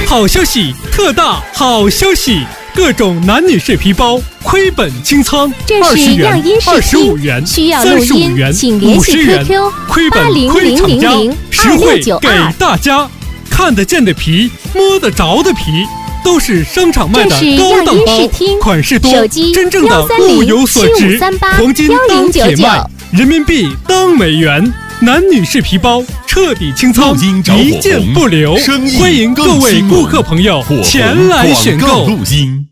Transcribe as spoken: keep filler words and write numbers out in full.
好消息，特大好消息！各种男女士皮包亏本清仓， 这是样音视听， 二十五元、 需要录音，请联系 Q Q 亏本亏厂家，实惠给大家。看得见的皮，摸得着的皮，都是商场卖的高档包，款式多，真正的物有所值，黄金当铁卖，人民币当美元。男女士皮包彻底清仓，一件不留，欢迎各位顾客朋友前来选购。 录音